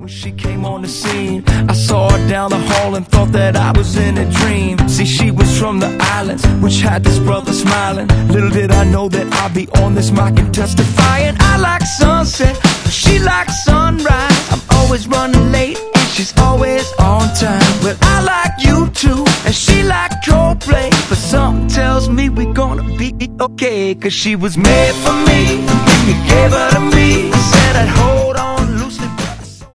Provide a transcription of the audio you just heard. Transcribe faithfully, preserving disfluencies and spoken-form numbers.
When she came on the scene, I saw her down the hall and thought that I was in a dream. See, she was from the islands, which had this brother smiling. Little did I know that I'd be on this mic and testifying. I like sunset, she likes sunrise. I'm always running late and she's always on time. Well, I like you too, and she like Coldplay, but something tells me we're gonna be okay. Cause she was made for me, and you gave her to me. Said I'd hold on